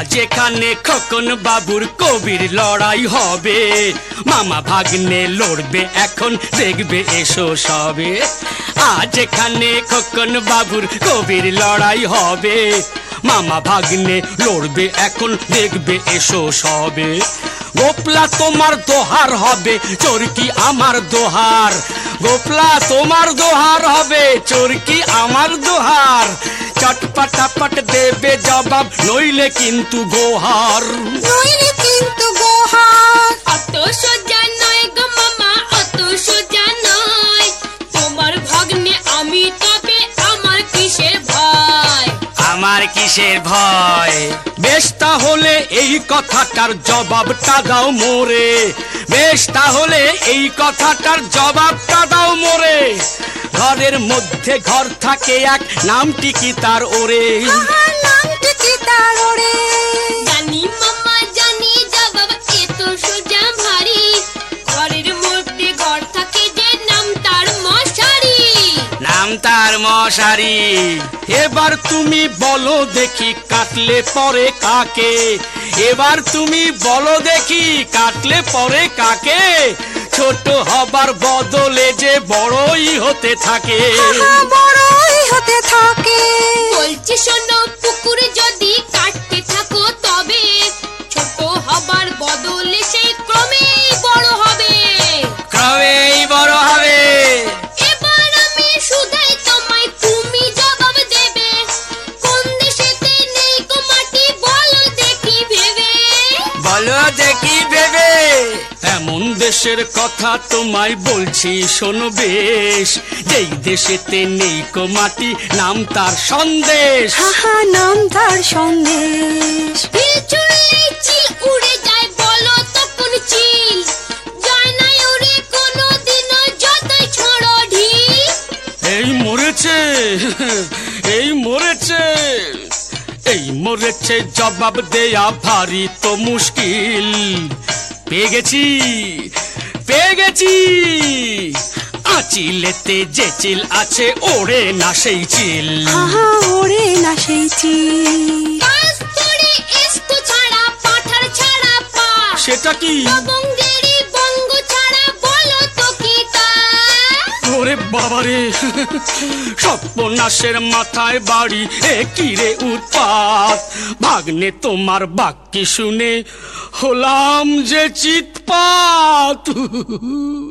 যেখানে খোকন বাবুর কবির লড়াই হবে, মামা ভাগ্নে লড়বে এখন দেখবে এসো সবে। আজ এখানে খোকন বাবুর কবির লড়াই হবে, মামা ভাগ্নে লড়বে এখন দেখবে এসো সবে। গোপলা তোমার দোহার হবে, চোরকি আমার দোহার, গোপলা তোমার দোহার হবে, চোরকি আমার দোহার। চটপটাপট দেবে জবাব, নইলে কিন্তু গোহার, নইলে কিন্তু গোহার। অত সোজা নয় গো মামা, অত সোজা নয়, তোমার ভাগ্নে আমি তবে আমার কিসের ভয়, আমার কিসের ভয়। বেশ তাহলে এই কথাটার জবাবটা দাও মোরে, বেশ তাহলে এই কথাটার জবাবটা দাও মোরে। ঘরের মধ্যে ঘর থাকে এক, নামটি কি তার ওরে, নামটি কি তার ওরে। জানি মামা জানি জবাব এ তো সোজা ভারী, ঘরের মধ্যে ঘর থাকে যে নাম তার মশারি, নাম তার মশারি। এবার তুমি বলো দেখি কাটলে পরে কাকে, এবার তুমি বলো দেখি কাটলে পরে কাকে। ছোট হবার বদলে যে বড়ই হতে থাকে, বড়ই হতে থাকে। বলছি শোনো পুকুরে যদি কাটতে থাকো তবে, ছোট হবার বদলে সে ক্রমেই বড় হবে, ক্রমেই বড় হবে। এবার আমি শুধাই তোমায়, তুমি জবাব দেবে, কোন দেশেতে নেই গো মাটি বলো দেখি ভেবে, বলো দেখি ভেবে। এমন দেশের কথা তোমায় বলছি শোনো বেশ, যেই দেশেতে নেই কো মাটি নাম তার সন্দেশ, নাম তার সন্দেশ। ঢিল ছুঁড়লেই চিল উড়ে যায় বলো তখন চিল, যায় না উড়ে কোনোদিনও যতই ছোঁড়ো ঢিল। এই মরেছে, এই মরেছে, এই মরেছে জবাব দেয়া ভারী তো মুশকিল। পেয়ে গেছি, পেয়ে গেছি, আঁচিলেতে যে চিল আছে ওড়ে না সেই চিল, ওরে না সেই চিল। পাঁচ ধরে এস্তো ছাড়া পাঠার ছাড়া পা, সেটা কি? বঙ্গেরই বঙ্গ ছাড়া বলো তো কি তা। ওরে বাবারে, সর্বনাশের মাথায় বাড়ি, এ কি রে উৎপাত। ভাগ্নে তোমার বাক্য শুনে হলাম যে চিৎপাত।